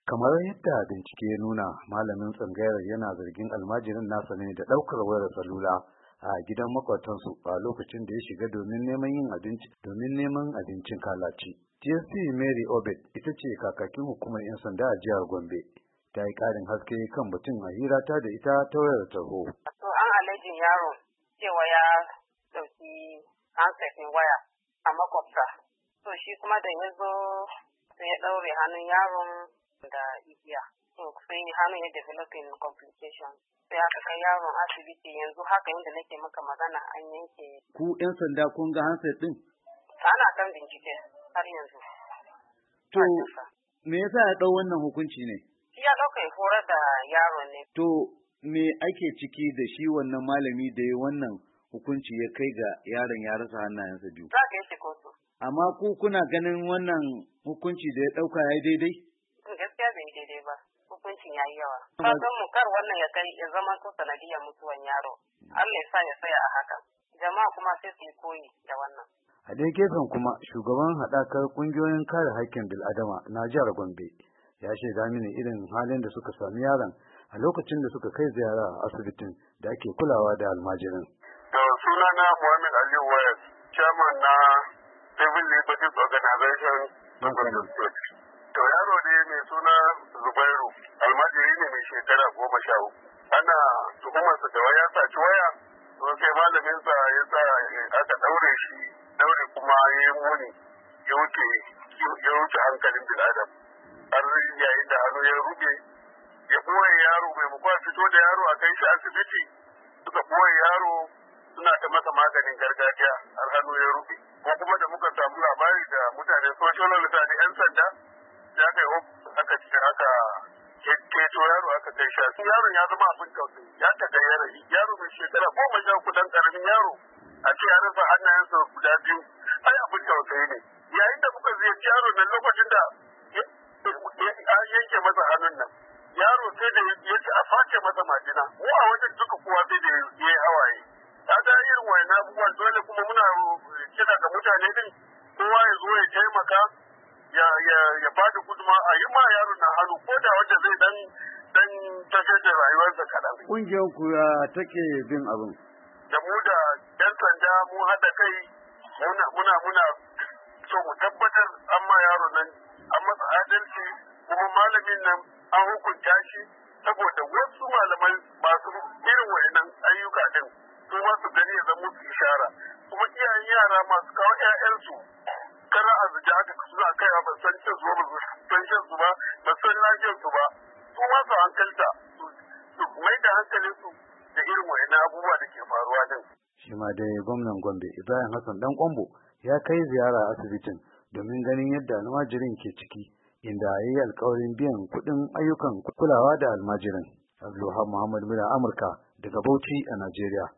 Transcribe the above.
Kamar yadda bincike ya nuna, malamin tsangayar yana zargin almajirin nasa ne da ɗaukar wayar salula a gidan makwatansu a lokacin da ya shiga domin neman abincin kalaci. TSC Mary Obed ita ce kakakin hukumar 'yan sanda a jihar Gombe. Ta yi ƙarin haske kan batun a hirata da ita ta wayar tarho. An alejin yaron cewa ya ɗauki handset waya a makwabta. So shi kuma da ya zo sai ya ɗaure hannun yaron da igiya. Sai hannun ya developing complication. Sai aka kai yaron asibiti, yanzu haka yadda nake maka magana an yanke. Ku 'yan sanda kun ga handset ɗin? Ana kan bincike har yanzu. To, me yasa ya ɗau wannan hukunci ne? Shi ya ɗauka ya horar da yaron ne. To, me ake ciki da shi wannan malami da ya wannan hukunci ya kai ga yaron ya rasa hannayensa biyu? Za ka yi shi kotu. Amma ku kuna ganin wannan hukunci da ya ɗauka ya yi daidai? Gaskiya bai yi daidai ba. Hukuncin ya yi yawa. Fatan mu kar wannan ya zama to sanadiyar mutuwan yaro. Allah ya sa ya tsaya a haka. Jama'a kuma sai su yi koyi da wannan. A dai gefen kuma shugaban haɗakar ƙungiyoyin kare haƙƙin bil'adama na jihar Gombe ya shaida mini irin halin da suka sami yaron a lokacin da suka kai ziyara a asibitin da ake kulawa da almajirin. To sunana Muhammad Aliyu Wayas, chairman na Civil Liberties Organization na Gombe State. To yaro ne mai suna Zubairu, almajiri ne mai shekara 13. Ana tuhumarsa da waya saci waya, to sai malaminsa ya sa aka daure shi, daure kuma ya yi muni, ya wuce hankalin bil'adam. Har yayin da hannu ya ruge, ya ɓoye yaro maimakon fito da yaro a kai shi asibiti, suka ɓoye yaro suna ta masa maganin gargajiya har hannu ya rufe. Ko kuma da muka samu labari da mutane social mutane 'yan sanda, ya kai aka keto yaro aka kai shi. Yaron ya zama abin tausayi, ya taga yarayi. Yaro mai shekara 13 dan karamin yaro a ce ya rasa hannayensa guda biyu, ai abin tausayi ne. Yayin da muka ziyarci yaro nan lokacin da an yanke masa hannun nan, yaro sai da ya ce a face masa majina. Mu a wajen duka kowa sai da ya yi hawaye. Kaga irin wayan abubuwan dole kuma muna kira ga mutane din kowa ya zo ya taimaka ya ba da guduma a yi ma yaro na hannu ko da wanda zai dan tafiyar da rayuwarsa kaɗan. Ƙungiyar ku ya take bin abin? Da mu da 'yan sanda mu haɗa kai muna so mu tabbatar an ma yaro nan an masa adalci, kuma malamin nan an hukunta shi, saboda wasu malamai masu irin wayannan ayyuka din su ma su gani ya zama musu ishara. Kuma iyayen yara masu kawo 'ya'yansu kara a zuci haka suna kai ba san cin su ba san shan su ba ba san lafiyar su ba, su ma su hankalta su mai da hankalin su da irin wayannan abubuwa da ke faruwa din. Shi ma dai gwamnan Gombe Ibrahim Hassan Dan Kwambo ya kai ziyara asibitin domin ganin yadda almajirin ke ciki, inda ya yi alkawarin biyan kuɗin ayyukan kulawa da almajirin. Abdulhamid Muhammad Mura, Amurka daga Bauchi a Najeriya.